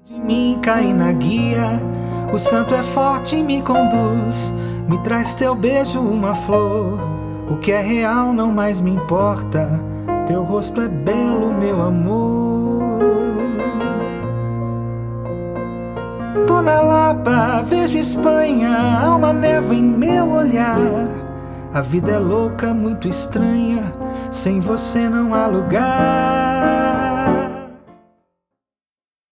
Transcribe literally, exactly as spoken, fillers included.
De mim cair na guia, o santo é forte e me conduz. Me traz teu beijo, uma flor. O que é real não mais me importa. Teu rosto é belo, meu amor. Tô na Lapa, vejo Espanha, há uma névoa em meu olhar. A vida é louca, muito estranha, sem você não há lugar.